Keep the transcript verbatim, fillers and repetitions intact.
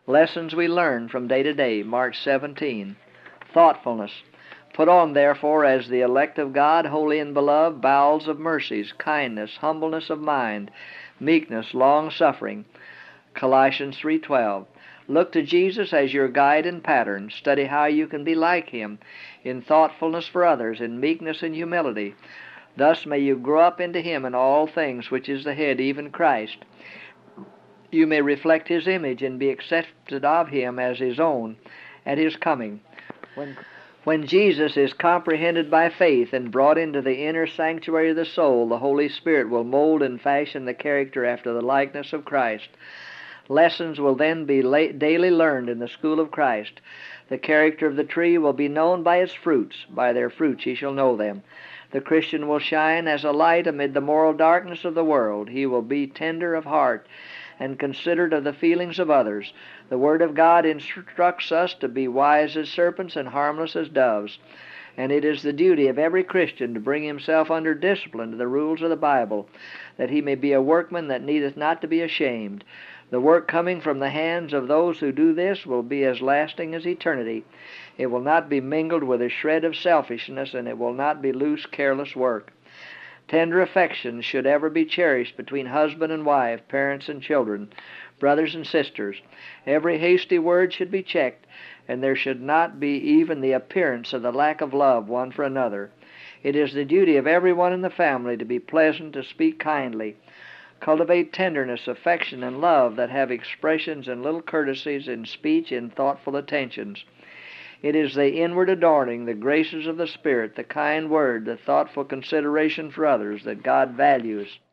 Lessons we learn from day to day. March seventeenth. Thoughtfulness. Put on, therefore, as the elect of God, holy and beloved, bowels of mercies, kindness, humbleness of mind, meekness, long-suffering. Colossians three twelve. Look to Jesus as your guide and pattern. Study how you can be like Him in thoughtfulness for others, in meekness and humility. Thus may you grow up into Him in all things, which is the head, even Christ. You may reflect His image and be accepted of Him as His own at His coming. When, when Jesus is comprehended by faith and brought into the inner sanctuary of the soul, the Holy Spirit will mold and fashion the character after the likeness of Christ. Lessons will then be daily learned in the school of Christ. The character of the tree will be known by its fruits. By their fruits ye shall know them. The Christian will shine as a light amid the moral darkness of the world. He will be tender of heart and considerate of the feelings of others. The Word of God instructs us to be wise as serpents and harmless as doves. And it is the duty of every Christian to bring himself under discipline to the rules of the Bible, that he may be a workman that needeth not to be ashamed. The work coming from the hands of those who do this will be as lasting as eternity. It will not be mingled with a shred of selfishness, and it will not be loose, careless work. Tender affections should ever be cherished between husband and wife, parents and children, brothers and sisters. Every hasty word should be checked, and there should not be even the appearance of the lack of love one for another. It is the duty of everyone in the family to be pleasant, to speak kindly. Cultivate tenderness, affection, and love that have expressions in little courtesies, in speech, in thoughtful attentions. It is the inward adorning, the graces of the Spirit, the kind word, the thoughtful consideration for others that God values.